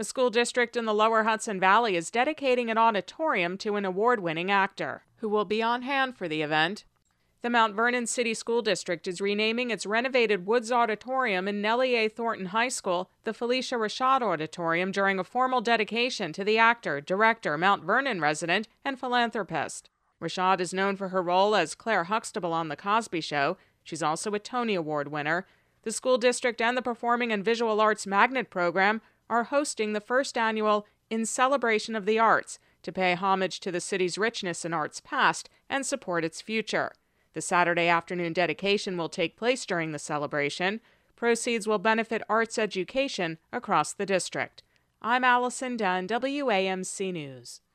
A school district in the lower Hudson Valley is dedicating an auditorium to an award-winning actor, who will be on hand for the event. The Mount Vernon City School District is renaming its renovated Woods Auditorium in Nellie A. Thornton High School the Phylicia Rashad Auditorium during a formal dedication to the actor, director, Mount Vernon resident, and philanthropist. Rashad is known for her role as Claire Huxtable on The Cosby Show. She's also a Tony Award winner. The school district and the Performing and Visual Arts Magnet Program are hosting the first annual In Celebration of the Arts to pay homage to the city's richness in arts past and support its future. The Saturday afternoon dedication will take place during the celebration. Proceeds will benefit arts education across the district. I'm Allison Dunn, WAMC News.